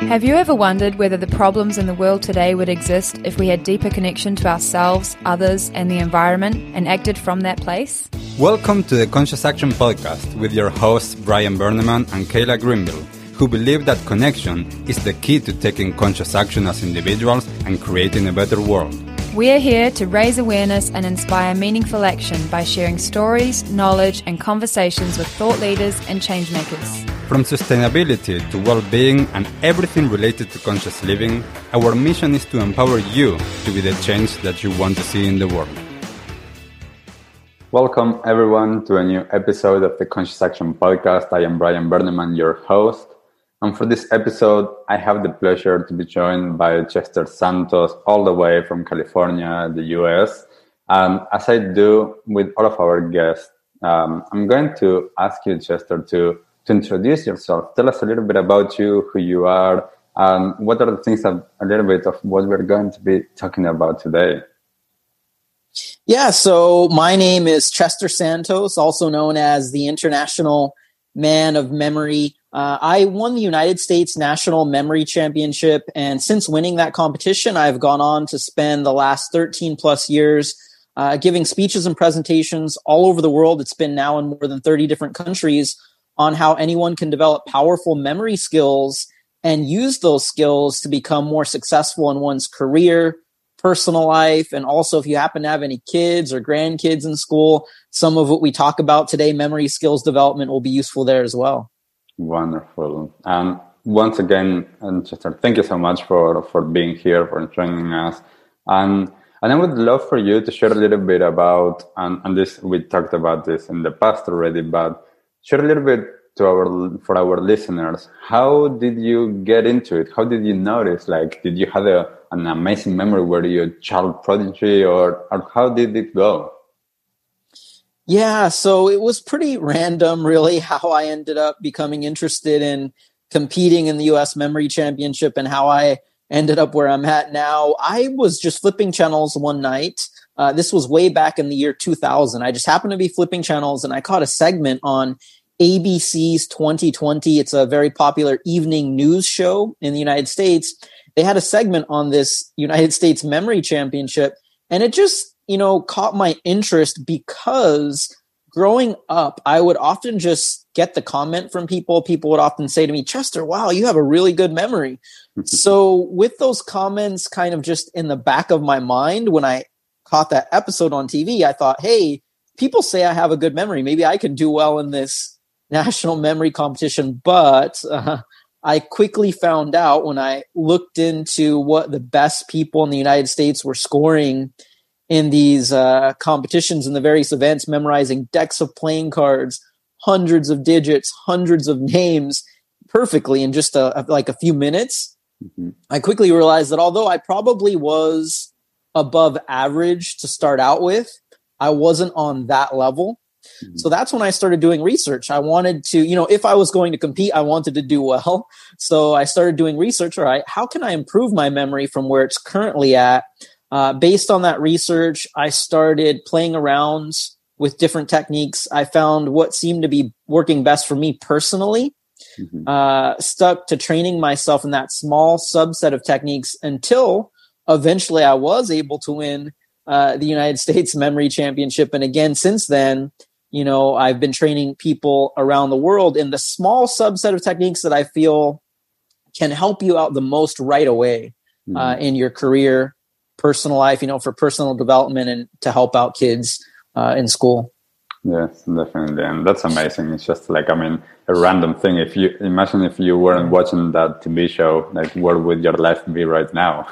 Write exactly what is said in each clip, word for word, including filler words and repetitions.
Have you ever wondered whether the problems in the world today would exist if we had deeper connection to ourselves, others, and the environment, and acted from that place? Welcome to the Conscious Action Podcast with your hosts Brian Berneman and Kayla Greenville, who believe that connection is the key to taking conscious action as individuals and creating a better world. We are here to raise awareness and inspire meaningful action by sharing stories, knowledge, and conversations with thought leaders and changemakers. From sustainability to well-being and everything related to conscious living, our mission is to empower you to be the change that you want to see in the world. Welcome everyone to a new episode of the Conscious Action Podcast. I am Brian Berneman, your host. And for this episode, I have the pleasure to be joined by Chester Santos, all the way from California, the U S. And as I do with all of our guests, um, I'm going to ask you, Chester, to to introduce yourself. Tell us a little bit about you, who you are, and what are the things that a little bit of what we're going to be talking about today. Yeah, so my name is Chester Santos, also known as the International Man of Memory. Uh, I won the United States National Memory Championship, and since winning that competition, I've gone on to spend the last thirteen plus years uh, giving speeches and presentations all over the world. It's been now in more than thirty different countries on how anyone can develop powerful memory skills and use those skills to become more successful in one's career, personal life, and also if you happen to have any kids or grandkids in school, some of what we talk about today, memory skills development, will be useful there as well. Wonderful. And once again, and Chester, thank you so much for, for being here, for joining us. And and I would love for you to share a little bit about, and, and this we talked about this in the past already, but share a little bit to our for our listeners. How did you get into it? How did you notice? Like, did you have a, an amazing memory? Were you a child prodigy, or, or how did it go? Yeah, so it was pretty random, really, how I ended up becoming interested in competing in the U S Memory Championship and how I ended up where I'm at now. I was just flipping channels one night. Uh, this was way back in the year two thousand. I just happened to be flipping channels and I caught a segment on A B C's twenty twenty. It's a very popular evening news show in the United States. They had a segment on this United States Memory Championship, and it just, you know, caught my interest because growing up, I would often just get the comment from people. People would often say to me, Chester, wow, you have a really good memory. So with those comments kind of just in the back of my mind, when I caught that episode on T V, I thought, hey, people say I have a good memory. Maybe I can do well in this national memory competition. But uh, I quickly found out when I looked into what the best people in the United States were scoring in these uh, competitions and the various events, memorizing decks of playing cards, hundreds of digits, hundreds of names perfectly in just a, like a few minutes. Mm-hmm. I quickly realized that although I probably was above average to start out with, I wasn't on that level. Mm-hmm. So that's when I started doing research. I wanted to, you know, if I was going to compete, I wanted to do well. So I started doing research. All right, how can I improve my memory from where it's currently at? Uh, based on that research, I started playing around with different techniques. I found what seemed to be working best for me personally, mm-hmm. uh, stuck to training myself in that small subset of techniques until eventually I was able to win uh, the United States Memory Championship. And again, since then, you know, I've been training people around the world in the small subset of techniques that I feel can help you out the most right away mm-hmm. uh, in your career, personal life, you know, for personal development and to help out kids uh, in school. Yes, definitely. And that's amazing. It's just like, I mean, a random thing. If you imagine if you weren't watching that T V show, like where would your life be right now?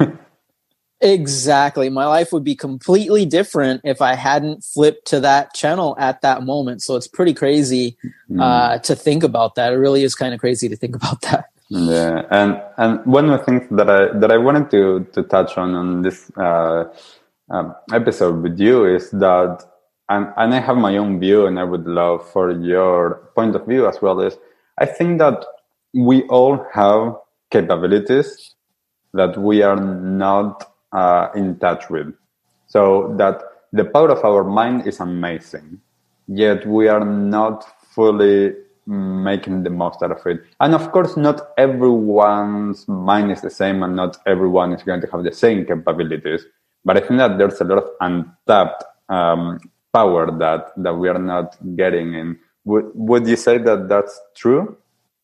Exactly. My life would be completely different if I hadn't flipped to that channel at that moment. So it's pretty crazy uh, mm. to think about that. It really is kind of crazy to think about that. Yeah, and and one of the things that I that I wanted to to touch on on this uh, uh, episode with you is that, and and I have my own view, and I would love for your point of view as well. Is I think that we all have capabilities that we are not uh, in touch with. So that the power of our mind is amazing, yet we are not fully making the most out of it. And of course, not everyone's mind is the same, and not everyone is going to have the same capabilities. But I think that there's a lot of untapped um, power that, that we are not getting. And would, would you say that that's true?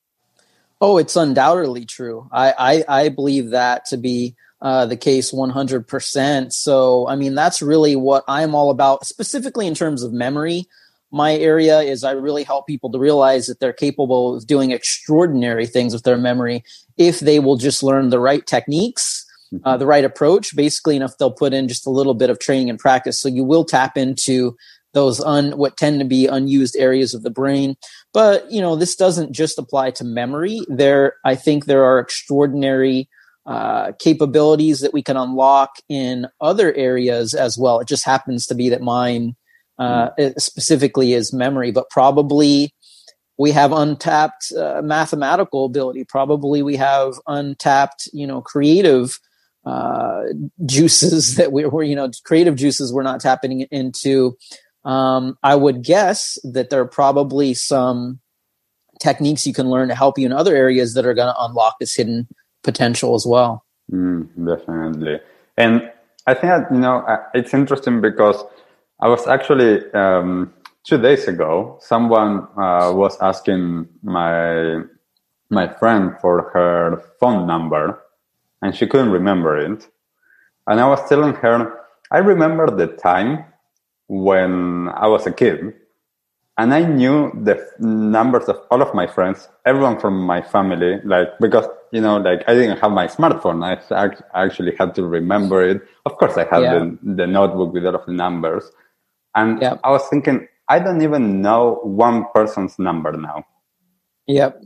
Oh, it's undoubtedly true. I, I, I believe that to be uh, the case one hundred percent. So, I mean, that's really what I'm all about, specifically in terms of memory. My area is I really help people to realize that they're capable of doing extraordinary things with their memory if they will just learn the right techniques, uh, the right approach, basically, and if they'll put in just a little bit of training and practice. So you will tap into those un, what tend to be unused areas of the brain. But, you know, this doesn't just apply to memory. There, I think there are extraordinary uh, capabilities that we can unlock in other areas as well. It just happens to be that mine Uh, specifically is memory, but probably we have untapped uh, mathematical ability. Probably we have untapped, you know, creative uh, juices that we were, you know, creative juices we're not tapping into. Um, I would guess that there are probably some techniques you can learn to help you in other areas that are going to unlock this hidden potential as well. Mm, definitely. And I think that, you know, it's interesting because I was actually, um, two days ago, someone uh, was asking my my friend for her phone number, and she couldn't remember it. And I was telling her, I remember the time when I was a kid, and I knew the numbers of all of my friends, everyone from my family, like, because, you know, like, I didn't have my smartphone. I actually had to remember it. Of course, I had yeah. the, the notebook with all of the numbers. And yep. I was thinking, I don't even know one person's number now. Yep.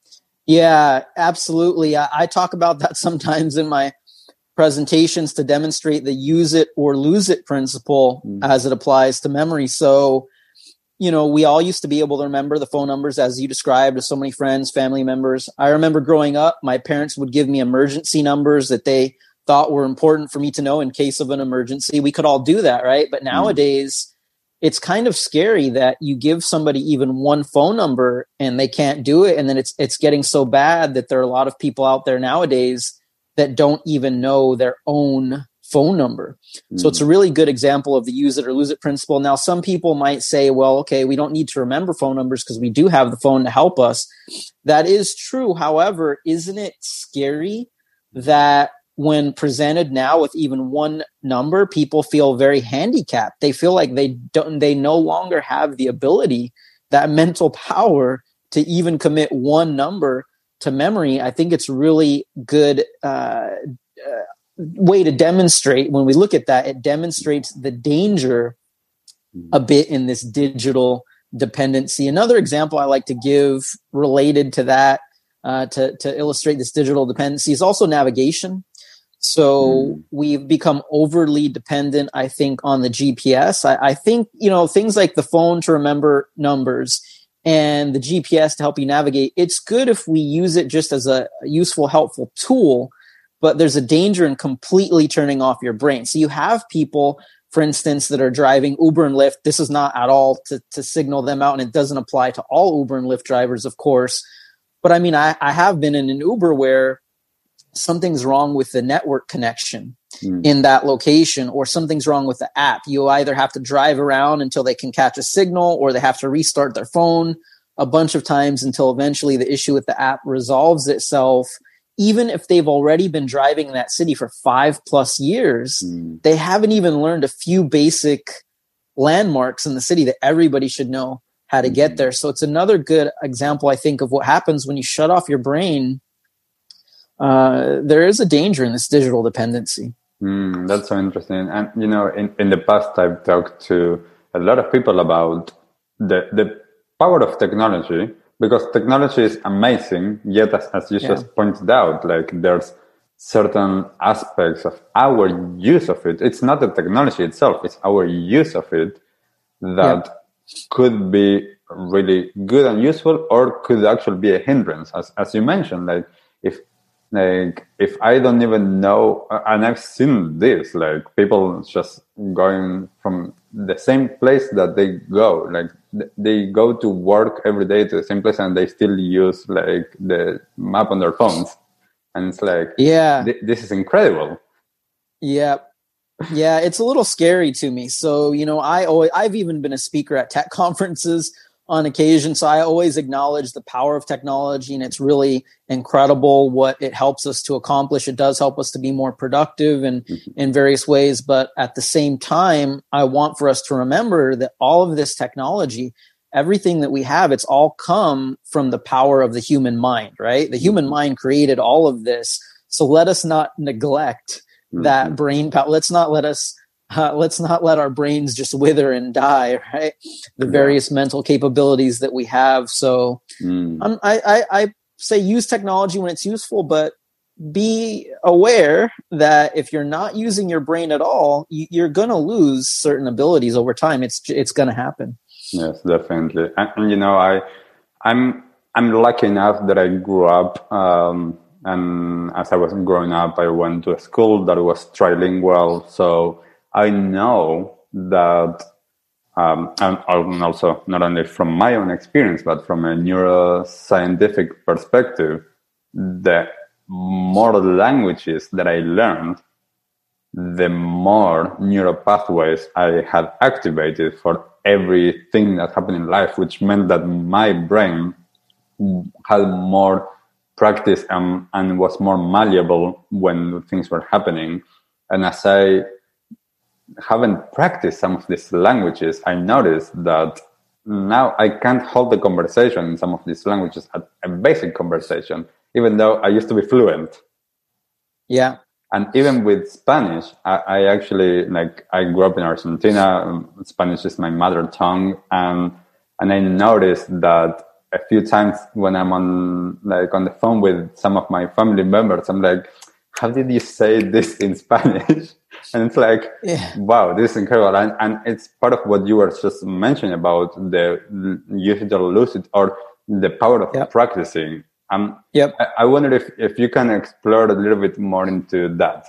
Yeah, absolutely. I, I talk about that sometimes in my presentations to demonstrate the use it or lose it principle mm. as it applies to memory. So, you know, we all used to be able to remember the phone numbers, as you described, of so many friends, family members. I remember growing up, my parents would give me emergency numbers that they thought were important for me to know in case of an emergency. We could all do that, right? But nowadays, mm. it's kind of scary that you give somebody even one phone number and they can't do it. And then it's it's getting so bad that there are a lot of people out there nowadays that don't even know their own phone number. Mm. So it's a really good example of the use it or lose it principle. Now, some people might say, well, okay, we don't need to remember phone numbers because we do have the phone to help us. That is true. However, isn't it scary that when presented now with even one number, people feel very handicapped? They feel like they don't, they no longer have the ability, that mental power to even commit one number to memory. I think it's really good uh, uh, way to demonstrate. When we look at that, it demonstrates the danger a bit in this digital dependency. Another example I like to give related to that, uh, to, to illustrate this digital dependency, is also navigation. So mm. we've become overly dependent, I think, on the G P S. I, I think, you know, things like the phone to remember numbers and the G P S to help you navigate, it's good if we use it just as a useful, helpful tool, but there's a danger in completely turning off your brain. So you have people, for instance, that are driving Uber and Lyft. This is not at all to, to signal them out, and it doesn't apply to all Uber and Lyft drivers, of course. But I mean, I, I have been in an Uber where something's wrong with the network connection mm. in that location, or something's wrong with the app. You either have to drive around until they can catch a signal, or they have to restart their phone a bunch of times until eventually the issue with the app resolves itself. Even if they've already been driving in that city for five plus years, mm. they haven't even learned a few basic landmarks in the city that everybody should know how to mm. get there. So it's another good example, I think, of what happens when you shut off your brain. Uh, there is a danger in this digital dependency. Mm, that's so interesting. And, you know, in, in the past, I've talked to a lot of people about the, the power of technology, because technology is amazing. Yet, as, as you yeah. just pointed out, like, there's certain aspects of our use of it. It's not the technology itself, it's our use of it that yeah. could be really good and useful, or could actually be a hindrance. As, as you mentioned, like, if, Like, if I don't even know, and I've seen this, like, people just going from the same place that they go. Like they go to work every day to the same place, and they still use like the map on their phones. And it's like, yeah, th- this is incredible. Yeah. Yeah, it's a little scary to me. So, you know, I always, I've even been a speaker at tech conferences on occasion. So I always acknowledge the power of technology, and it's really incredible what it helps us to accomplish. It does help us to be more productive and mm-hmm. in various ways. But at the same time, I want for us to remember that all of this technology, everything that we have, it's all come from the power of the human mind, right? The human mind created all of this. So let us not neglect that mm-hmm. brain power. Let's not let us, uh, let's not let our brains just wither and die, right? The various yeah. mental capabilities that we have. So mm. um, I, I, I say use technology when it's useful, but be aware that if you're not using your brain at all, you, you're going to lose certain abilities over time. It's, it's going to happen. Yes, definitely. And, and you know, I, I'm, I'm lucky enough that I grew up, um, and as I was growing up, I went to a school that was trilingual. So I know that, um, and also not only from my own experience, but from a neuroscientific perspective, the more languages that I learned, the more neural pathways I had activated for everything that happened in life, which meant that my brain had more practice and, and was more malleable when things were happening. And as I haven't practiced some of these languages, I noticed that now I can't hold the conversation in some of these languages, a, a basic conversation, even though I used to be fluent. Yeah. And even with Spanish, I, I actually, like, I grew up in Argentina. Spanish is my mother tongue. And, and I noticed that a few times when I'm on, like, on the phone with some of my family members, I'm like, how did you say this in Spanish? And it's like, yeah. wow, this is incredible. And, and it's part of what you were just mentioning about the use it or lose it, or the power of yep. practicing. Um, yep. I, I wonder if, if you can explore a little bit more into that.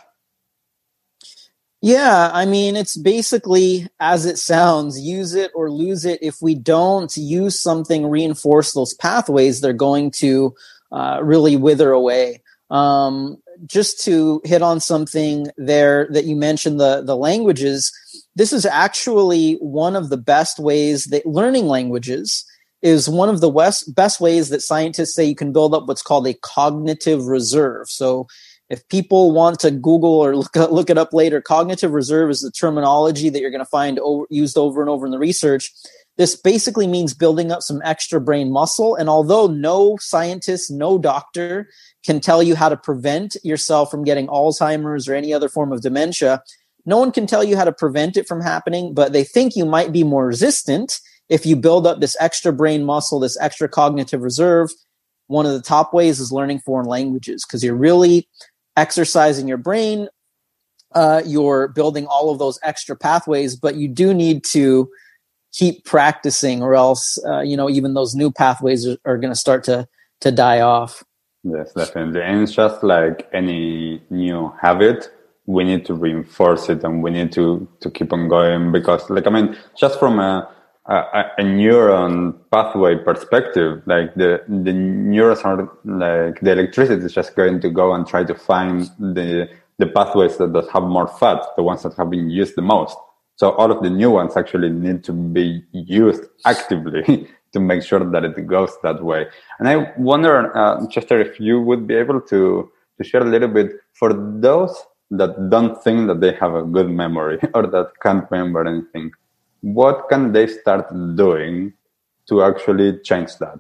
Yeah, I mean, it's basically as it sounds, use it or lose it. If we don't use something, reinforce those pathways, they're going to uh, really wither away. Um, just to hit on something there that you mentioned, the, the languages, this is actually one of the best ways that learning languages is one of the west, best ways that scientists say you can build up what's called a cognitive reserve. So if people want to Google or look, look it up later, cognitive reserve is the terminology that you're going to find over, used over and over in the research. This basically means building up some extra brain muscle. And although no scientist, no doctor can tell you how to prevent yourself from getting Alzheimer's or any other form of dementia, no one can tell you how to prevent it from happening, but they think you might be more resistant if you build up this extra brain muscle, this extra cognitive reserve. One of the top ways is learning foreign languages, because you're really exercising your brain. Uh, you're building all of those extra pathways, but you do need to keep practicing, or else, uh, you know, even those new pathways are, are going to start to to die off. Yes, definitely. And it's just like any new habit, we need to reinforce it, and we need to, to keep on going, because, like, I mean, just from a, a, a neuron pathway perspective, like the, the neurons are like, the electricity is just going to go and try to find the, the pathways that, that have more fat, the ones that have been used the most. So all of the new ones actually need to be used actively to make sure that it goes that way. And I wonder, uh, Chester, if you would be able to, to share a little bit for those that don't think that they have a good memory or that can't remember anything, what can they start doing to actually change that?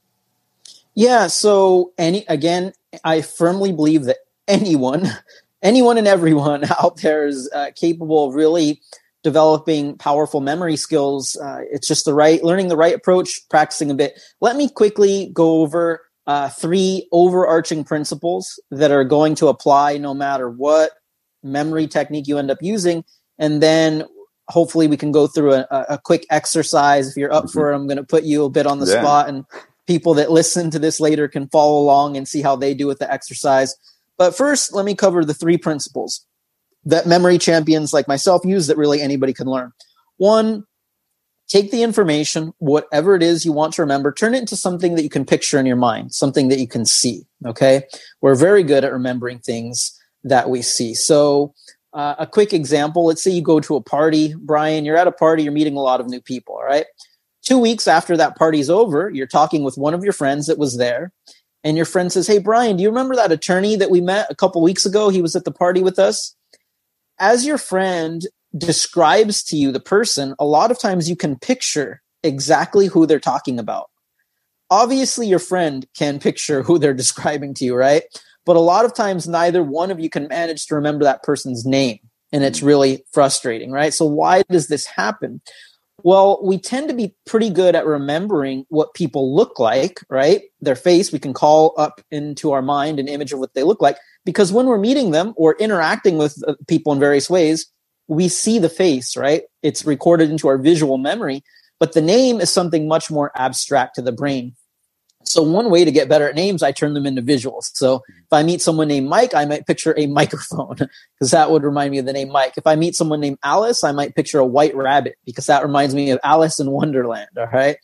Yeah, so any again, I firmly believe that anyone, anyone and everyone out there is uh, capable of really developing powerful memory skills. Uh, it's just the right, learning the right approach, practicing a bit. Let me quickly go over uh, three overarching principles that are going to apply no matter what memory technique you end up using. And then hopefully we can go through a, a quick exercise. If you're up mm-hmm. for it, I'm going to put you a bit on the yeah. spot, and people that listen to this later can follow along and see how they do with the exercise. But first, let me cover the three principles. that memory champions like myself use that really anybody can learn. One, take the information, whatever it is you want to remember, turn it into something that you can picture in your mind, something that you can see, okay? We're very good at remembering things that we see. So uh, a quick example, let's say you go to a party, Brian, you're at a party, you're meeting a lot of new people, all right? Two weeks after that party's over, you're talking with one of your friends that was there, and your friend says, hey, Brian, do you remember that attorney that we met a couple weeks ago? He was at the party with us. As your friend describes to you the person, a lot of times you can picture exactly who they're talking about. Obviously, your friend can picture who they're describing to you, right? But a lot of times, neither one of you can manage to remember that person's name. And it's really frustrating, right? So why does this happen? Well, we tend to be pretty good at remembering what people look like, right? Their face, we can call up into our mind an image of what they look like. Because when we're meeting them or interacting with people in various ways, we see the face, right? It's recorded into our visual memory. But the name is something much more abstract to the brain. So one way to get better at names, I turn them into visuals. So if I meet someone named Mike, I might picture a microphone because that would remind me of the name Mike. If I meet someone named Alice, I might picture a white rabbit because that reminds me of Alice in Wonderland. All right.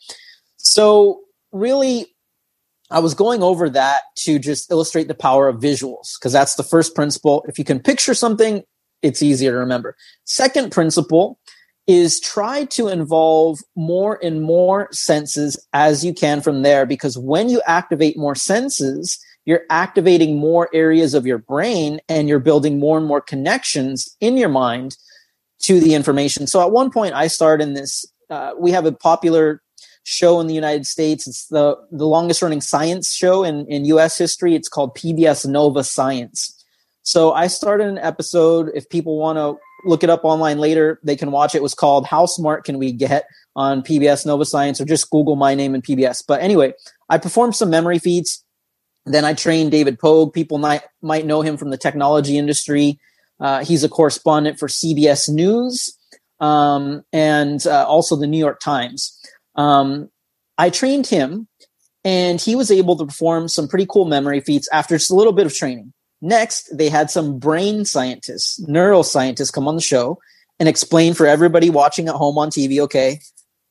So really, I was going over that to just illustrate the power of visuals because that's the first principle. If you can picture something, it's easier to remember. Second principle is try to involve more and more senses as you can from there, because when you activate more senses, you're activating more areas of your brain and you're building more and more connections in your mind to the information. So at one point I started in this, uh, we have a popular show in the United States. It's the, the longest running science show in, in U S history. It's called P B S Nova Science. So I started an episode. If people want to look it up online later, they can watch it. It was called How Smart Can We Get on P B S Nova Science, or just Google my name and P B S. But anyway, I performed some memory feats. Then I trained David Pogue. People might, might know him from the technology industry. Uh, he's a correspondent for C B S News um, and uh, also the New York Times. Um, I trained him, and he was able to perform some pretty cool memory feats after just a little bit of training. Next, they had some brain scientists, neuroscientists come on the show and explain for everybody watching at home on T V, okay,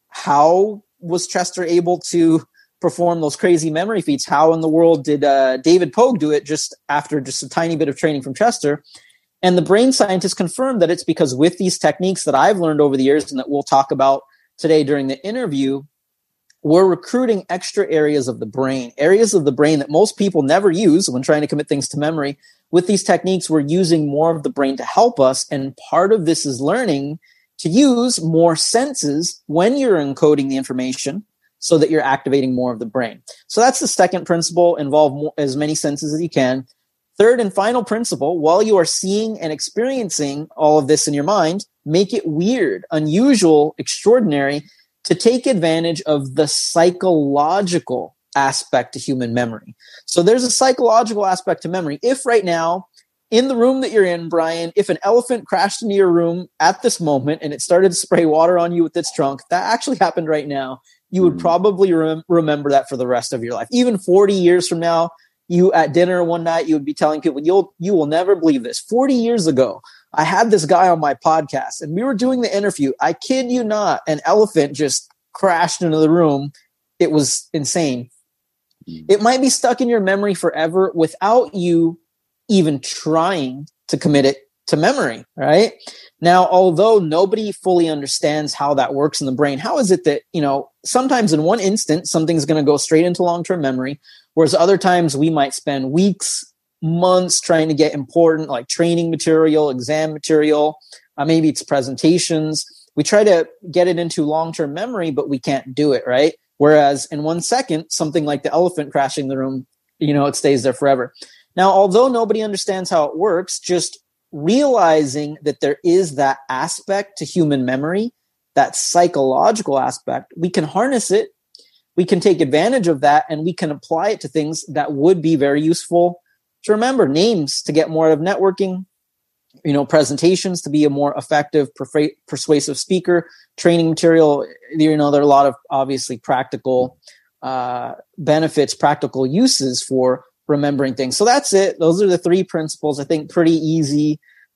how was Chester able to perform those crazy memory feats? How in the world did uh, David Pogue do it just after just a tiny bit of training from Chester? And the brain scientists confirmed that it's because with these techniques that I've learned over the years and that we'll talk about today during the interview, we're recruiting extra areas of the brain, areas of the brain that most people never use when trying to commit things to memory. With these techniques, we're using more of the brain to help us. And part of this is learning to use more senses when you're encoding the information so that you're activating more of the brain. So that's the second principle, involve more, as many senses as you can. Third and final principle, while you are seeing and experiencing all of this in your mind, make it weird, unusual, extraordinary, to take advantage of the psychological aspect to human memory. So there's a psychological aspect to memory. If right now, in the room that you're in, Brian, if an elephant crashed into your room at this moment and it started to spray water on you with its trunk, that actually happened right now, you would mm. probably rem- remember that for the rest of your life. Even forty years from now, you at dinner one night, you would be telling people, you'll, you will never believe this. forty years ago, I had this guy on my podcast and we were doing the interview. I kid you not, an elephant just crashed into the room. It was insane. Mm. It might be stuck in your memory forever without you even trying to commit it to memory, right? Now, although nobody fully understands how that works in the brain, how is it that, you know, sometimes in one instant, something's going to go straight into long-term memory, whereas other times we might spend weeks, months trying to get important like training material, exam material, uh, maybe it's presentations. We try to get it into long-term memory, but we can't do it, right? Whereas in one second, something like the elephant crashing the room, you know, it stays there forever. Now, although nobody understands how it works, just realizing that there is that aspect to human memory, that psychological aspect, we can harness it, we can take advantage of that, and we can apply it to things that would be very useful to remember. Names to get more out of networking, you know, presentations to be a more effective, perf- persuasive speaker, training material. You know, there are a lot of obviously practical uh, benefits, practical uses for remembering things. So that's it. Those are the three principles. I think pretty easy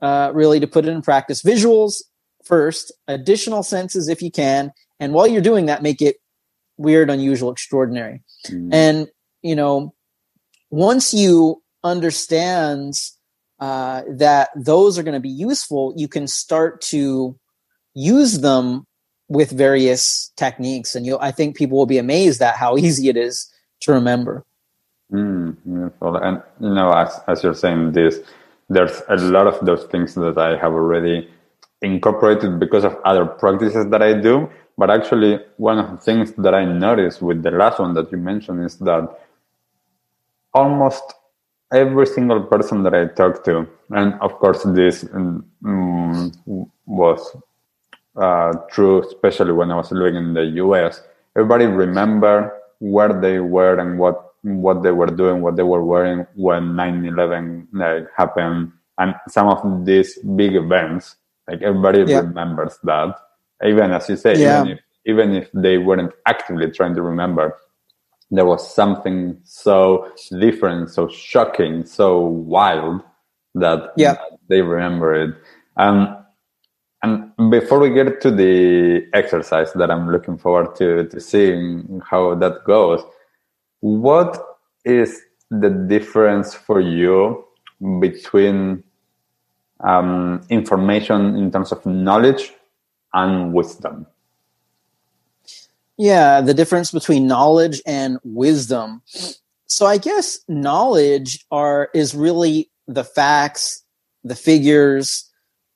uh, really to put it in practice. Visuals first, additional senses if you can. And while you're doing that, make it weird, unusual, extraordinary. Mm. And, you know, once you understand uh, that those are going to be useful, you can start to use them with various techniques. And you, I think people will be amazed at how easy it is to remember. Mm, beautiful. And, you know, as, as you're saying this, there's a lot of those things that I have already incorporated because of other practices that I do. But actually, one of the things that I noticed with the last one that you mentioned is that almost every single person that I talked to, and of course this um, was uh, true, especially when I was living in the U S, everybody remembered where they were and what what they were doing, what they were wearing when nine eleven like, happened. And some of these big events, like everybody yeah. remembers that. Even as you say, yeah. even if even if they weren't actively trying to remember, there was something so different, so shocking, so wild that, yeah. that they remember it. Um, and before we get to the exercise that I'm looking forward to, to seeing how that goes, what is the difference for you between um, information in terms of knowledge and wisdom? Yeah, the difference between knowledge and wisdom. So I guess knowledge are is really the facts, the figures,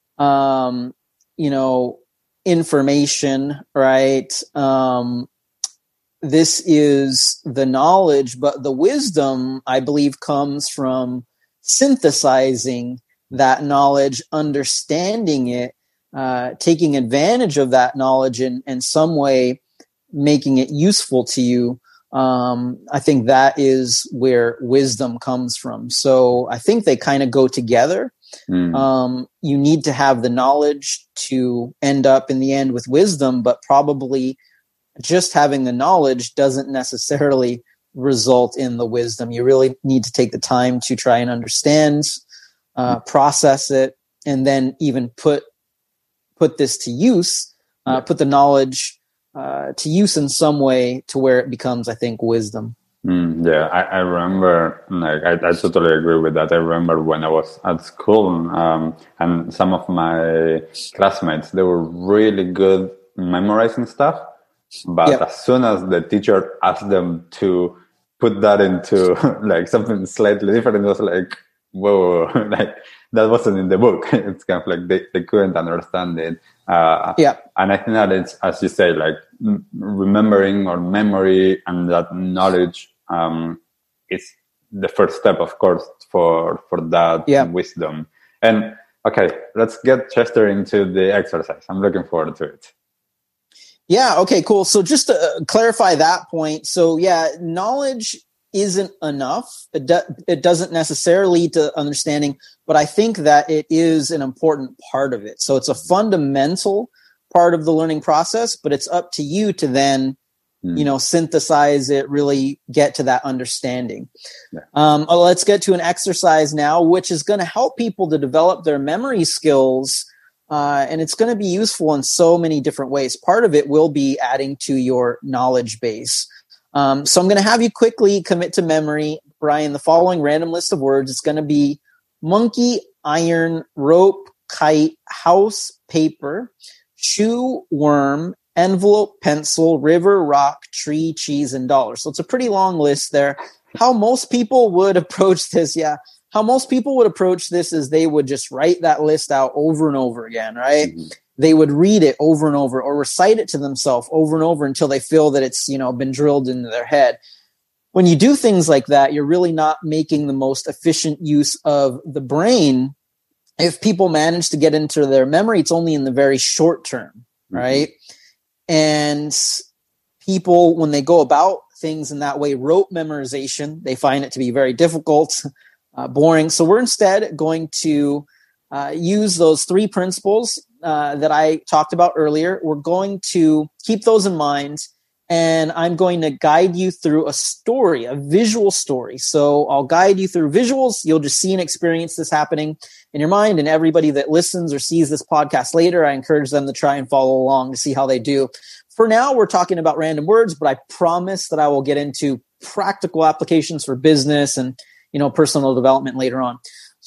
um, you know, information, right? Um, this is the knowledge, but the wisdom, I believe, comes from synthesizing that knowledge, understanding it, uh, taking advantage of that knowledge in, in some way, making it useful to you. Um, I think that is where wisdom comes from. So I think they kind of go together. Mm. Um, you need to have the knowledge to end up in the end with wisdom, but probably just having the knowledge doesn't necessarily result in the wisdom. You really need to take the time to try and understand, uh, process it, and then even put put this to use, uh, put the knowledge Uh, to use in some way to where it becomes, I think, wisdom. Mm, yeah, I, I remember, like, I, I totally agree with that. I remember when I was at school um, and some of my classmates, they were really good memorizing stuff. But yep. as soon as the teacher asked them to put that into like something slightly different, it was like, whoa, like that wasn't in the book. It's kind of like they, they couldn't understand it. Uh, yeah. And I think that it's, as you say, like remembering or memory and that knowledge um, is the first step, of course, for, for that yeah. wisdom. And okay, let's get Chester into the exercise. I'm looking forward to it. Yeah. Okay, cool. So just to clarify that point. So yeah, knowledge isn't enough. It, do- it doesn't necessarily lead to understanding, but I think that it is an important part of it. So it's a fundamental part of the learning process, but it's up to you to then, mm. you know, synthesize it, really get to that understanding. Yeah. Um, let's get to an exercise now, which is going to help people to develop their memory skills. Uh, and it's going to be useful in so many different ways. Part of it will be adding to your knowledge base. Um, so I'm going to have you quickly commit to memory, Brian, the following random list of words. It's going to be monkey, iron, rope, kite, house, paper, shoe, worm, envelope, pencil, river, rock, tree, cheese, and dollar. So it's a pretty long list there. How most people would approach this, yeah, how most people would approach this is they would just write that list out over and over again, right? Mm-hmm. They would read it over and over or recite it to themselves over and over until they feel that it's, you know, been drilled into their head. When you do things like that, you're really not making the most efficient use of the brain. If people manage to get into their memory, it's only in the very short term, right? Mm-hmm. And people, when they go about things in that way, rote memorization, they find it to be very difficult, uh, boring. So we're instead going to uh, use those three principles uh, that I talked about earlier. We're going to keep those in mind and I'm going to guide you through a story, a visual story. So I'll guide you through visuals. You'll just see and experience this happening in your mind. And everybody that listens or sees this podcast later, I encourage them to try and follow along to see how they do. For now, we're talking about random words, but I promise that I will get into practical applications for business and, you know, personal development later on.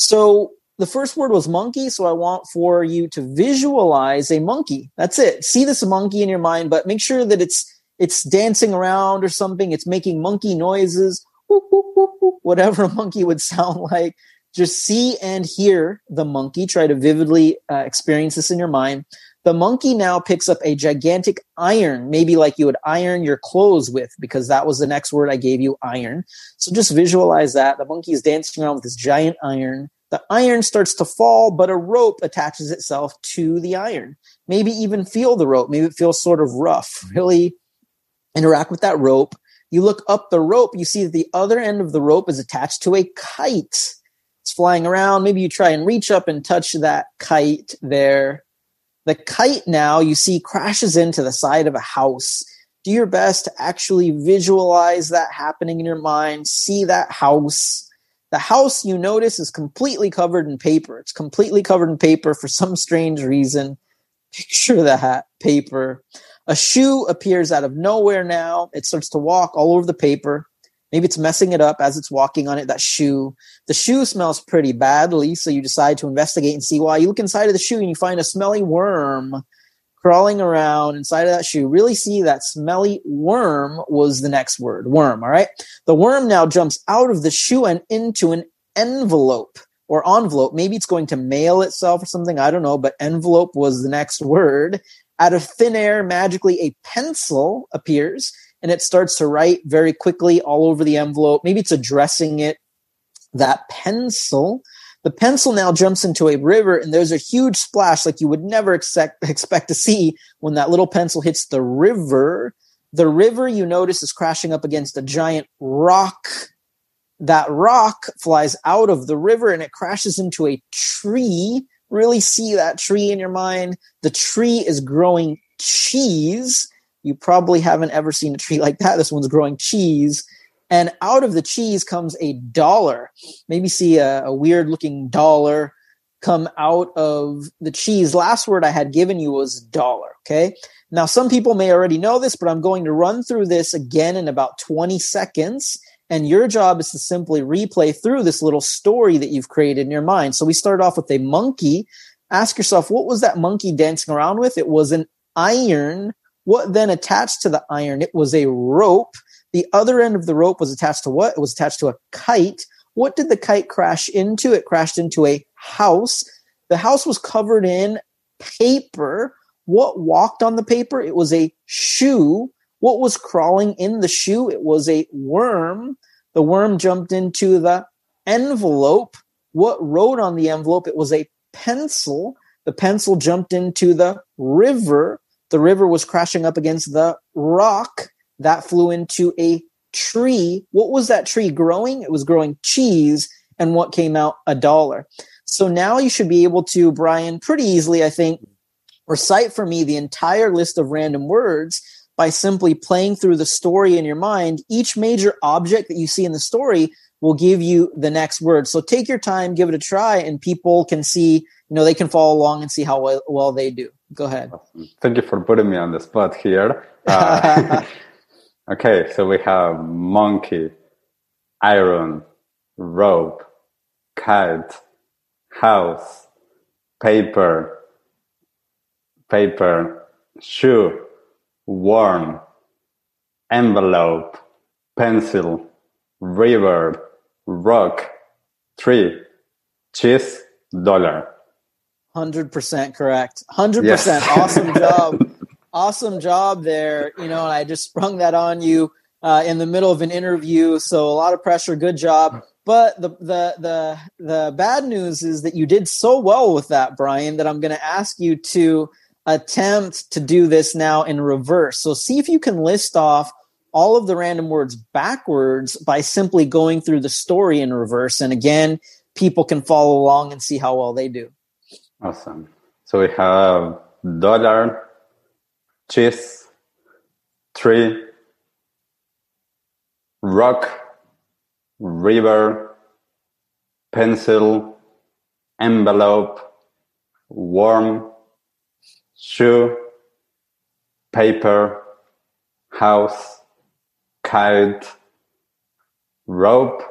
So the first word was monkey. So I want for you to visualize a monkey. That's it. See this monkey in your mind, but make sure that it's it's dancing around or something. It's making monkey noises, whoop, whoop, whoop, whoop, whatever a monkey would sound like. Just see and hear the monkey. Try to vividly uh, experience this in your mind. The monkey now picks up a gigantic iron, maybe like you would iron your clothes with, because that was the next word I gave you, iron. So just visualize that. The monkey is dancing around with this giant iron. The iron starts to fall, but a rope attaches itself to the iron. Maybe even feel the rope. Maybe it feels sort of rough. Really interact with that rope. You look up the rope. You see that the other end of the rope is attached to a kite. It's flying around. Maybe you try and reach up and touch that kite there. The kite now, you see, crashes into the side of a house. Do your best to actually visualize that happening in your mind. See that house. The house, you notice, is completely covered in paper. It's completely covered in paper for some strange reason. Picture that paper. A shoe appears out of nowhere now. It starts to walk all over the paper. Maybe it's messing it up as it's walking on it, that shoe. The shoe smells pretty badly, so you decide to investigate and see why. You look inside of the shoe and you find a smelly worm crawling around inside of that shoe. Really see that smelly worm was the next word, worm, all right? The worm now jumps out of the shoe and into an envelope or envelope. Maybe it's going to mail itself or something, I don't know, but envelope was the next word. Out of thin air, magically a pencil appears, and it starts to write very quickly all over the envelope. Maybe it's addressing it. That pencil, the pencil now jumps into a river, and there's a huge splash like you would never expect, expect to see when that little pencil hits the river. The river, you notice, is crashing up against a giant rock. That rock flies out of the river, and it crashes into a tree. Really see that tree in your mind. The tree is growing cheese. You probably haven't ever seen a tree like that. This one's growing cheese. And out of the cheese comes a dollar. Maybe see a, a weird-looking dollar come out of the cheese. Last word I had given you was dollar, okay? Now, some people may already know this, but I'm going to run through this again in about twenty seconds. And your job is to simply replay through this little story that you've created in your mind. So we start off with a monkey. Ask yourself, what was that monkey dancing around with? It was an iron. What then attached to the iron? It was a rope. The other end of the rope was attached to what? It was attached to a kite. What did the kite crash into? It crashed into a house. The house was covered in paper. What walked on the paper? It was a shoe. What was crawling in the shoe? It was a worm. The worm jumped into the envelope. What wrote on the envelope? It was a pencil. The pencil jumped into the river. The river was crashing up against the rock. That flew into a tree. What was that tree growing? It was growing cheese. And what came out? A dollar. So now you should be able to, Brian, pretty easily, I think, recite for me the entire list of random words by simply playing through the story in your mind. Each major object that you see in the story will give you the next word. So take your time, give it a try, and people can see, you know, they can follow along and see how well, well they do. Go ahead. Thank you for putting me on the spot here. Uh, okay, so we have monkey, iron, rope, kite, house, paper, paper, shoe, worm, envelope, pencil, river, rock, tree, cheese, dollar. one hundred percent correct. one hundred percent. Yes. Awesome job. Awesome job there. You know, and I just sprung that on you uh, in the middle of an interview. So a lot of pressure. Good job. But the, the, the, the bad news is that you did so well with that, Brian, that I'm going to ask you to attempt to do this now in reverse. So see if you can list off all of the random words backwards by simply going through the story in reverse. And again, people can follow along and see how well they do. Awesome. So we have dollar, cheese, tree, rock, river, pencil, envelope, worm, shoe, paper, house, kite, rope,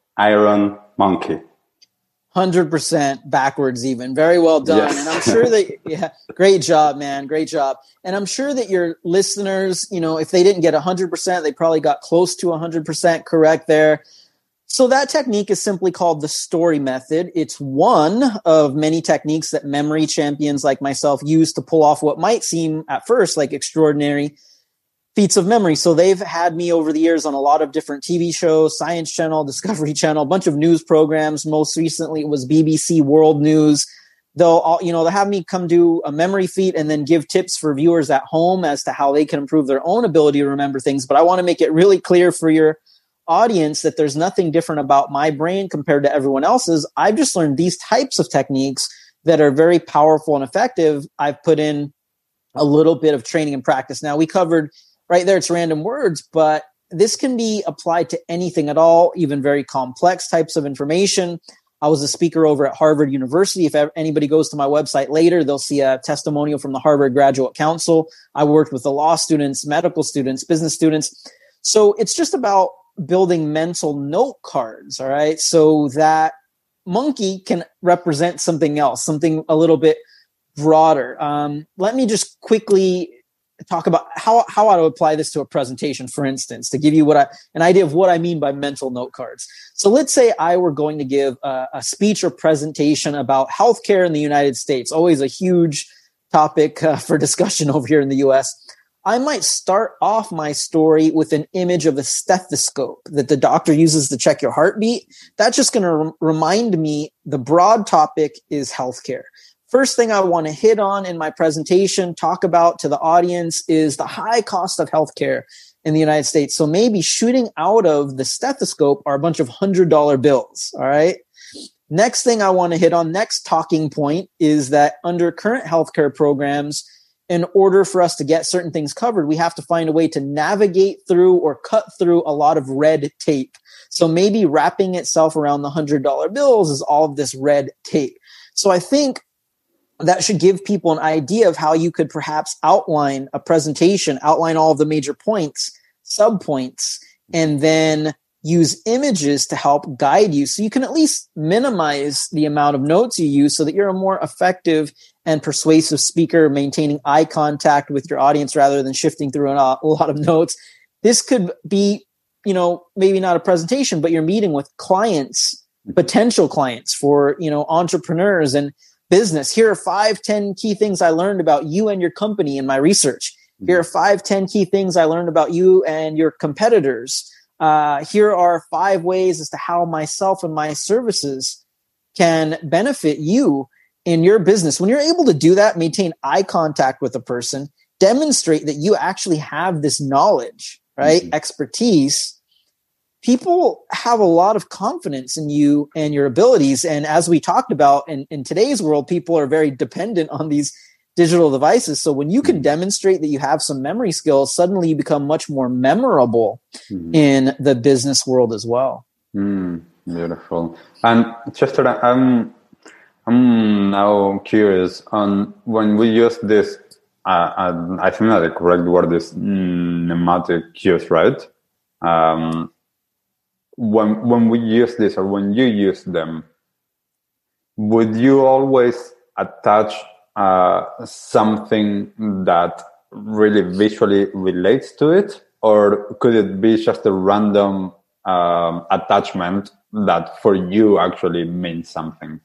iron, monkey. one hundred percent backwards even. Very well done. Yes. And I'm sure that, yeah, great job, man. Great job. And I'm sure that your listeners, you know, if they didn't get one hundred percent, they probably got close to one hundred percent correct there. So that technique is simply called the story method. It's one of many techniques that memory champions like myself use to pull off what might seem at first like extraordinary feats of memory. So they've had me over the years on a lot of different T V shows, Science Channel, Discovery Channel, a bunch of news programs. Most recently it was B B C World News. They'll, all, you know, they'll have me come do a memory feat and then give tips for viewers at home as to how they can improve their own ability to remember things. But I want to make it really clear for your audience that there's nothing different about my brain compared to everyone else's. I've just learned these types of techniques that are very powerful and effective. I've put in a little bit of training and practice. Now, we covered right there, it's random words, but this can be applied to anything at all, even very complex types of information. I was a speaker over at Harvard University. If anybody goes to my website later, they'll see a testimonial from the Harvard Graduate Council. I worked with the law students, medical students, business students. So it's just about building mental note cards, all right? So that monkey can represent something else, something a little bit broader. Um, let me just quickly talk about how, how I would apply this to a presentation, for instance, to give you what I, an idea of what I mean by mental note cards. So let's say I were going to give a, a speech or presentation about healthcare in the United States, always a huge topic uh, for discussion over here in the U S. I might start off my story with an image of a stethoscope that the doctor uses to check your heartbeat. That's just going to re- remind me the broad topic is healthcare. First thing I want to hit on in my presentation, talk about to the audience, is the high cost of healthcare in the United States. So maybe shooting out of the stethoscope are a bunch of one hundred dollar bills, all right? Next thing I want to hit on, next talking point, is that under current healthcare programs, in order for us to get certain things covered, we have to find a way to navigate through or cut through a lot of red tape. So maybe wrapping itself around the one hundred dollar bills is all of this red tape. So I think that should give people an idea of how you could perhaps outline a presentation, outline all of the major points, subpoints, and then use images to help guide you. So you can at least minimize the amount of notes you use so that you're a more effective and persuasive speaker, maintaining eye contact with your audience rather than shifting through a lot of notes. This could be, you know, maybe not a presentation, but you're meeting with clients, potential clients for, you know, entrepreneurs and business. Here are five, ten key things I learned about you and your company in my research. Here are five, ten key things I learned about you and your competitors. Uh, here are five ways as to how myself and my services can benefit you in your business. When you're able to do that, maintain eye contact with a person, demonstrate that you actually have this knowledge, right? Mm-hmm. Expertise. People have a lot of confidence in you and your abilities. And as we talked about in, in today's world, people are very dependent on these digital devices. So when you can demonstrate that you have some memory skills, suddenly you become much more memorable mm-hmm. in the business world as well. Mm, beautiful. And Chester, I'm, I'm now curious on when we use this, uh, I think that the correct word is pneumatic cues, right? Um, When when we use this or when you use them, would you always attach uh, something that really visually relates to it? Or could it be just a random um, attachment that for you actually means something?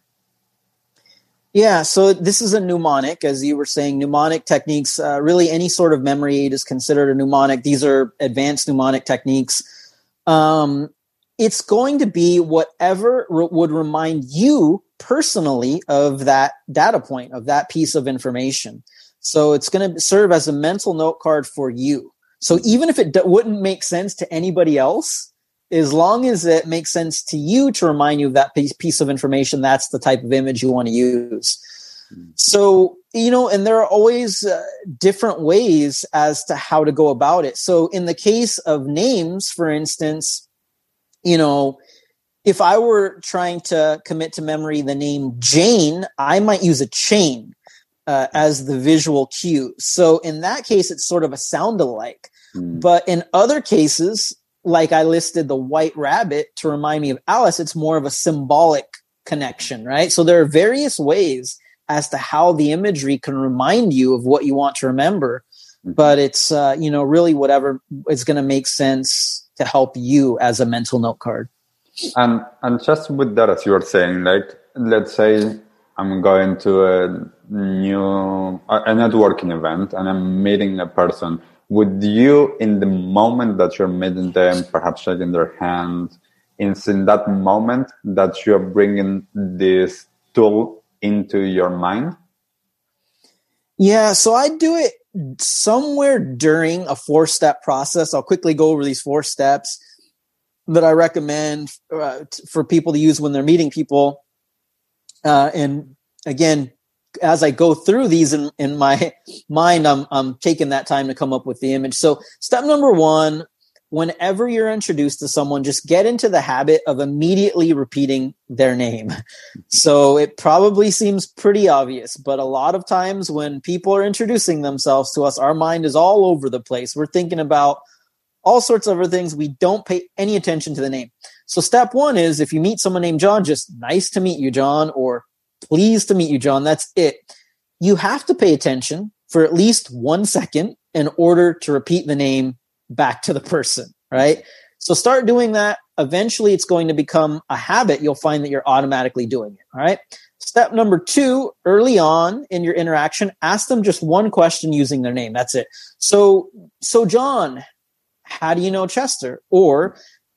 Yeah, so this is a mnemonic, as you were saying, mnemonic techniques. Uh, really, any sort of memory aid is considered a mnemonic. These are advanced mnemonic techniques. Um, It's going to be whatever re- would remind you personally of that data point, of that piece of information. So it's going to serve as a mental note card for you. So even if it d- wouldn't make sense to anybody else, as long as it makes sense to you to remind you of that piece, piece of information, that's the type of image you want to use. So you know, and there are always uh, different ways as to how to go about it. So in the case of names, for instance, you know, if I were trying to commit to memory the name Jane, I might use a chain uh, as the visual cue. So in that case, it's sort of a sound alike. Mm. But in other cases, like I listed the white rabbit to remind me of Alice, it's more of a symbolic connection, right? So there are various ways as to how the imagery can remind you of what you want to remember. Mm-hmm. But it's, uh, you know, really whatever is going to make sense to help you as a mental note card. And and just with that, as you were saying, like, let's say I'm going to a new, a networking event and I'm meeting a person. Would you, in the moment that you're meeting them, perhaps shaking their hand, it's in that moment that you're bringing this tool into your mind? Yeah, so I do it somewhere during a four-step process. I'll quickly go over these four steps that I recommend uh, t- for people to use when they're meeting people. Uh, and again, as I go through these in, in my mind, I'm, I'm taking that time to come up with the image. So step number one, whenever you're introduced to someone, just get into the habit of immediately repeating their name. So it probably seems pretty obvious, but a lot of times when people are introducing themselves to us, our mind is all over the place. We're thinking about all sorts of other things. We don't pay any attention to the name. So step one is, if you meet someone named John, just nice to meet you, John, or pleased to meet you, John. That's it. You have to pay attention for at least one second in order to repeat the name back to the person, right? So start doing that. Eventually, it's going to become a habit. You'll find that you're automatically doing it, all right? Step number two, early on in your interaction, ask them just one question using their name. That's it. So, so John, how do you know Chester? Or,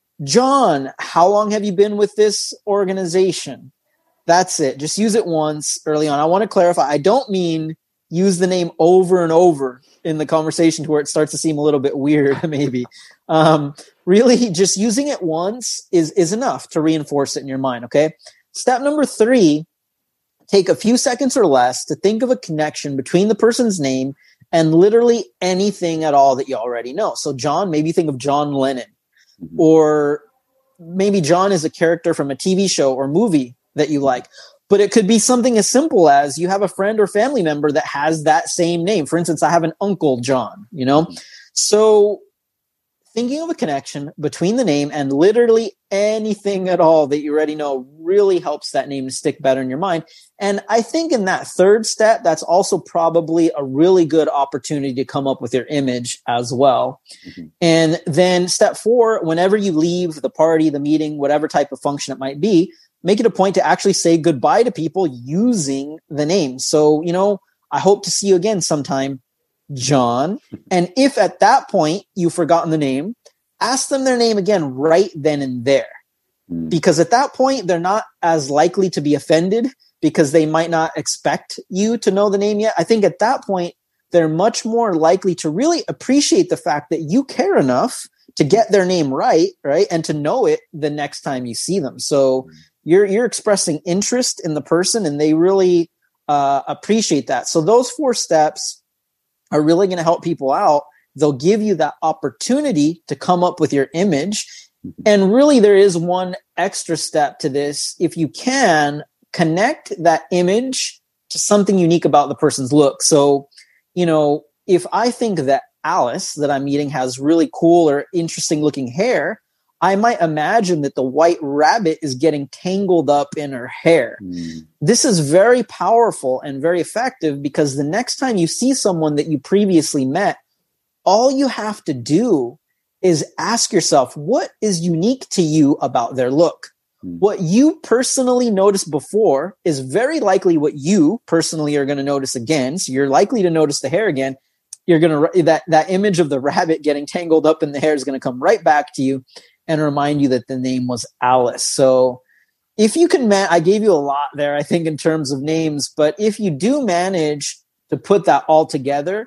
John, how long have you been with this organization? That's it. Just use it once early on. I want to clarify. I don't mean use the name over and over in the conversation to where it starts to seem a little bit weird, maybe. Um, really, just using it once is, is enough to reinforce it in your mind, okay? Step number three, take a few seconds or less to think of a connection between the person's name and literally anything at all that you already know. So John, maybe think of John Lennon. Mm-hmm. Or maybe John is a character from a T V show or movie that you like. But it could be something as simple as you have a friend or family member that has that same name. For instance, I have an uncle, John, you know? Mm-hmm. So thinking of a connection between the name and literally anything at all that you already know really helps that name to stick better in your mind. And I think in that third step, that's also probably a really good opportunity to come up with your image as well. Mm-hmm. And then step four, whenever you leave the party, the meeting, whatever type of function it might be, make it a point to actually say goodbye to people using the name. So, you know, I hope to see you again sometime, John. And if at that point you've forgotten the name, ask them their name again right then and there. Mm. Because at that point, they're not as likely to be offended because they might not expect you to know the name yet. I think at that point, they're much more likely to really appreciate the fact that you care enough to get their name right, right? And to know it the next time you see them. So mm. you're you're expressing interest in the person, and they really uh, appreciate that. So those four steps are really going to help people out. They'll give you that opportunity to come up with your image. And really, there is one extra step to this. If you can, connect that image to something unique about the person's look. So, you know, if I think that Alice that I'm meeting has really cool or interesting looking hair, I might imagine that the white rabbit is getting tangled up in her hair. Mm. This is very powerful and very effective because the next time you see someone that you previously met, all you have to do is ask yourself, what is unique to you about their look? Mm. What you personally noticed before is very likely what you personally are going to notice again. So you're likely to notice the hair again. You're going to, that, that image of the rabbit getting tangled up in the hair is going to come right back to you and remind you that the name was Alice. So if you can, man, I gave you a lot there, I think, in terms of names, but if you do manage to put that all together,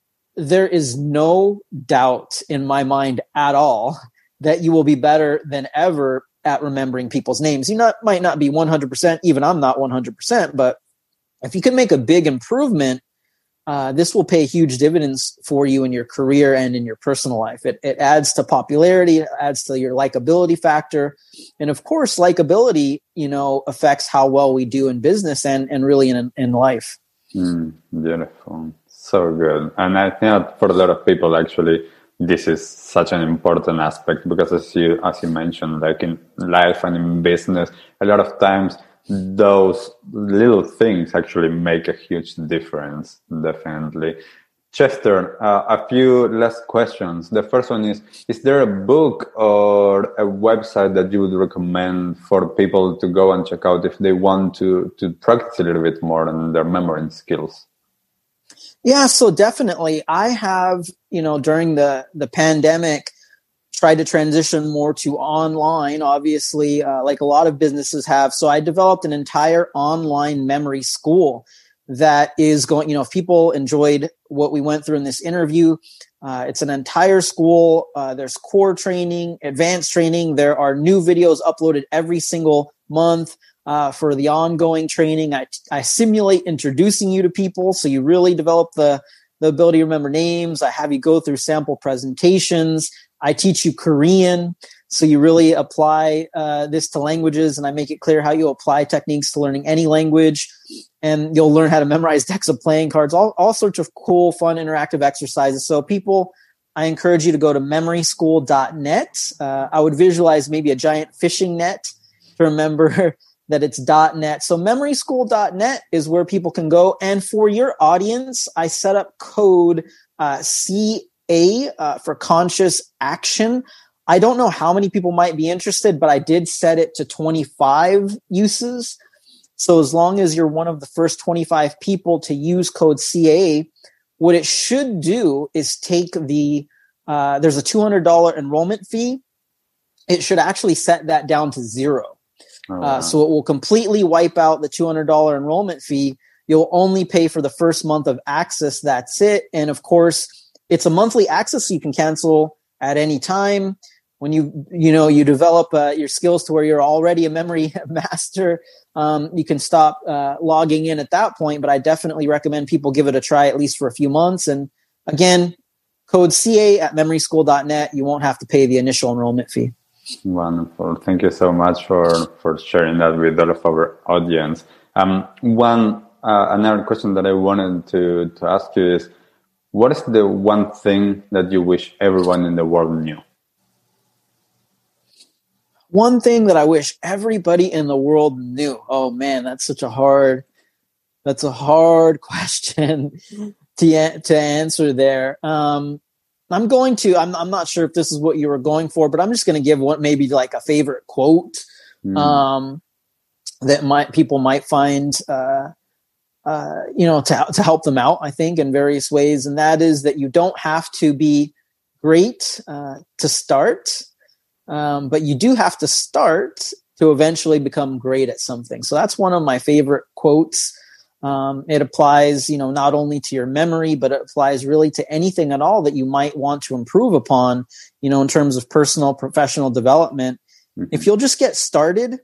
there is no doubt in my mind at all that you will be better than ever at remembering people's names. You not, might not be one hundred percent, even I'm not one hundred percent, but if you can make a big improvement, uh, this will pay huge dividends for you in your career and in your personal life. It, it adds to popularity, it adds to your likability factor. And of course, likability, you know, affects how well we do in business and, and really in, in life. Mm, beautiful. So good. And I think that for a lot of people, actually, this is such an important aspect because as you, as you mentioned, like in life and in business, a lot of times those little things actually make a huge difference. Definitely. Chester, uh, a few last questions. The first one is, is there a book or a website that you would recommend for people to go and check out if they want to, to practice a little bit more on their memory skills? Yeah, so definitely. I have, you know, during the, the pandemic, tried to transition more to online, obviously, uh, like a lot of businesses have. So I developed an entire online memory school that is going, you know, if people enjoyed what we went through in this interview, uh, it's an entire school. Uh, there's core training, advanced training. There are new videos uploaded every single month uh, for the ongoing training. I, I simulate introducing you to people, so you really develop the, the ability to remember names. I have you go through sample presentations. I teach you Korean, so you really apply uh, this to languages, and I make it clear how you apply techniques to learning any language. And you'll learn how to memorize decks of playing cards, all, all sorts of cool, fun, interactive exercises. So people, I encourage you to go to memory school dot net. Uh, I would visualize maybe a giant fishing net to remember that it's .net. So memory school dot net is where people can go. And for your audience, I set up code uh, C A uh, for conscious action. I don't know how many people might be interested, but I did set it to twenty-five uses. So as long as you're one of the first twenty-five people to use code C A, what it should do is take the, uh, there's a two hundred dollars enrollment fee. It should actually set that down to zero. Oh, wow. uh, so it will completely wipe out the two hundred dollars enrollment fee. You'll only pay for the first month of access. That's it. And of course, it's a monthly access, so you can cancel at any time. When you, you know, you develop uh, your skills to where you're already a memory master, um, you can stop uh, logging in at that point. But I definitely recommend people give it a try at least for a few months. And again, code C A at memory school dot net. You won't have to pay the initial enrollment fee. Wonderful. Thank you so much for, for sharing that with all of our audience. Um, one uh, another question that I wanted to, to ask you is, what is the one thing that you wish everyone in the world knew? One thing that I wish everybody in the world knew. Oh man, that's such a hard, that's a hard question to, to answer there. Um, I'm going to, I'm, I'm not sure if this is what you were going for, but I'm just going to give one, maybe like a favorite quote, mm. um, that might, people might find, uh, uh, you know, to, to help them out, I think, in various ways. And that is that you don't have to be great, uh, to start. Um, but you do have to start to eventually become great at something. So that's one of my favorite quotes. Um, it applies, you know, not only to your memory, but it applies really to anything at all that you might want to improve upon, you know, in terms of personal, professional development. Mm-hmm. If you'll just get started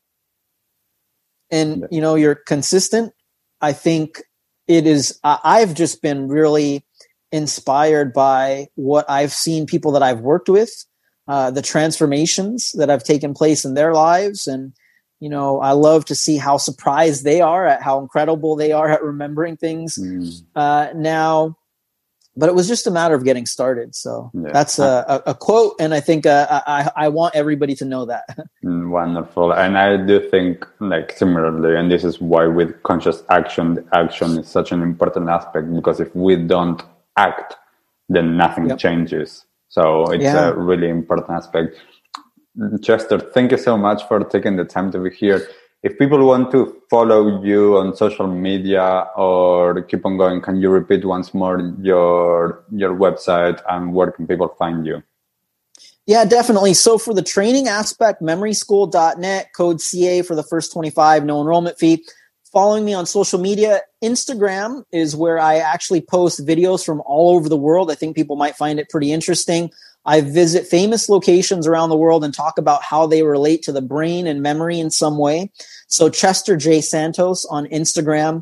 and, you know, you're consistent, I think it is, uh, I've just been really inspired by what I've seen people that I've worked with, uh, the transformations that have taken place in their lives. And, you know, I love to see how surprised they are at how incredible they are at remembering things mm. uh, now. But it was just a matter of getting started. So yeah. that's a, a, a quote. And I think uh, I, I want everybody to know that. Wonderful. And I do think like similarly, and this is why with conscious action, the action is such an important aspect, because if we don't act, then nothing yep. changes. So it's yeah. a really important aspect. Chester, thank you so much for taking the time to be here. If people want to follow you on social media or keep on going, can you repeat once more your your website and where can people find you? Yeah, definitely. So for the training aspect, memory school dot net, code C A for the first twenty-five, no enrollment fee. Following me on social media, Instagram is where I actually post videos from all over the world. I think people might find it pretty interesting. I visit famous locations around the world and talk about how they relate to the brain and memory in some way. So Chester J. Santos on Instagram.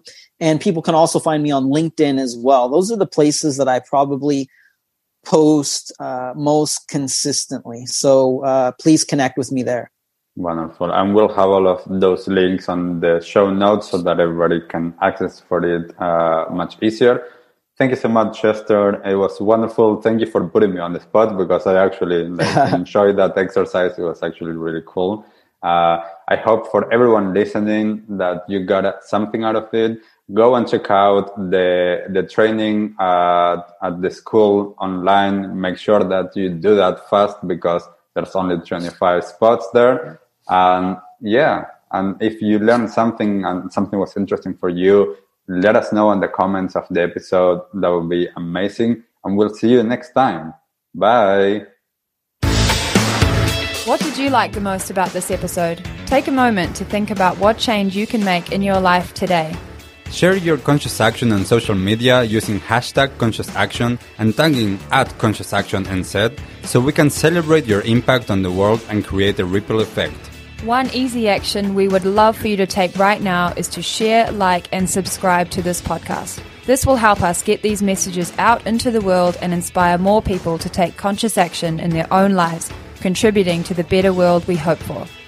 And people can also find me on LinkedIn as well. Those are the places that I probably post uh, most consistently. So uh, please connect with me there. Wonderful. And we'll have all of those links on the show notes so that everybody can access for it uh, much easier. Thank you so much, Chester. It was wonderful. Thank you for putting me on the spot because I actually like, enjoyed that exercise. It was actually really cool. Uh, I hope for everyone listening that you got something out of it. Go and check out the the training uh, at the school online. Make sure that you do that fast because there's only twenty-five spots there. And yeah, and if you learned something and something was interesting for you, let us know in the comments of the episode. That would be amazing. And we'll see you next time. Bye. What did you like the most about this episode? Take a moment to think about what change you can make in your life today. Share your conscious action on social media using hashtag conscious action and tagging at conscious action N Z so we can celebrate your impact on the world and create a ripple effect. One easy action we would love for you to take right now is to share, like, and subscribe to this podcast. This will help us get these messages out into the world and inspire more people to take conscious action in their own lives, contributing to the better world we hope for.